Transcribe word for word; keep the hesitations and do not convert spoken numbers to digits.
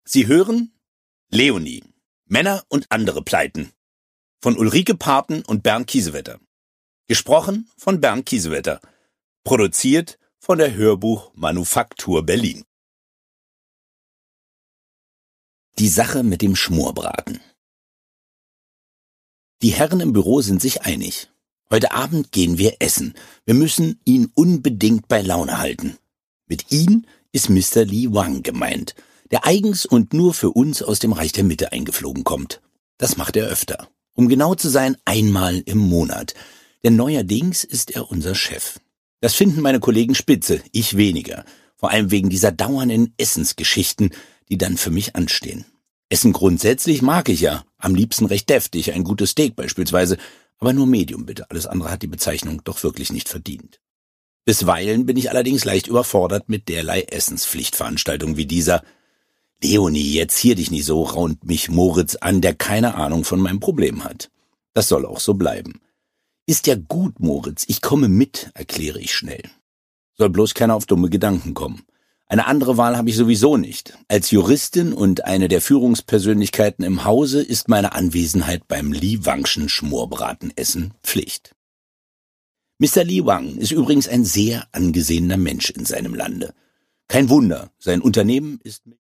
Sie hören Leonie, Männer und andere Pleiten von Ulrike Parten und Bernd Kiesewetter. Gesprochen von Bernd Kiesewetter. Produziert von der Hörbuch-Manufaktur Berlin. Die Sache mit dem Schmorbraten. Die Herren im Büro sind sich einig. Heute Abend gehen wir essen. Wir müssen ihn unbedingt bei Laune halten. Mit ihn ist Mister Li Wang gemeint, der eigens und nur für uns aus dem Reich der Mitte eingeflogen kommt. Das macht er öfter. Um genau zu sein, einmal im Monat. Denn neuerdings ist er unser Chef. Das finden meine Kollegen spitze, ich weniger. Vor allem wegen dieser dauernden Essensgeschichten, die dann für mich anstehen. Essen grundsätzlich mag ich ja. Am liebsten recht deftig, ein gutes Steak beispielsweise. Aber nur Medium bitte, alles andere hat die Bezeichnung doch wirklich nicht verdient. Bisweilen bin ich allerdings leicht überfordert mit derlei Essenspflichtveranstaltungen wie dieser. Leonie, jetzt zier dich nicht so, raunt mich Moritz an, der keine Ahnung von meinem Problem hat. Das soll auch so bleiben. Ist ja gut, Moritz, ich komme mit, erkläre ich schnell. Soll bloß keiner auf dumme Gedanken kommen. Eine andere Wahl habe ich sowieso nicht. Als Juristin und eine der Führungspersönlichkeiten im Hause ist meine Anwesenheit beim Li Wang'schen Schmorbratenessen Pflicht. Mister Li Wang ist übrigens ein sehr angesehener Mensch in seinem Lande. Kein Wunder, sein Unternehmen ist